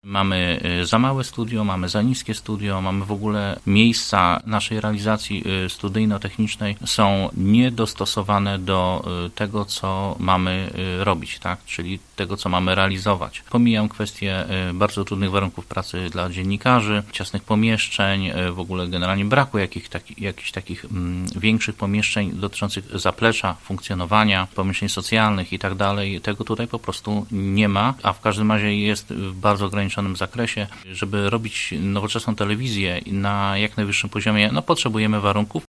Mamy za małe studio, mamy za niskie studio, mamy w ogóle miejsca naszej realizacji studyjno-technicznej są niedostosowane do tego, co mamy robić, tak? Czyli tego, co mamy realizować. Pomijam kwestię bardzo trudnych warunków pracy dla dziennikarzy, ciasnych pomieszczeń, w ogóle generalnie braku jakichś takich większych pomieszczeń dotyczących zaplecza, funkcjonowania, pomieszczeń socjalnych i tak dalej. Tego tutaj po prostu nie ma, a w każdym razie jest w bardzo ograniczonym zakresie. Żeby robić nowoczesną telewizję na jak najwyższym poziomie, potrzebujemy warunków.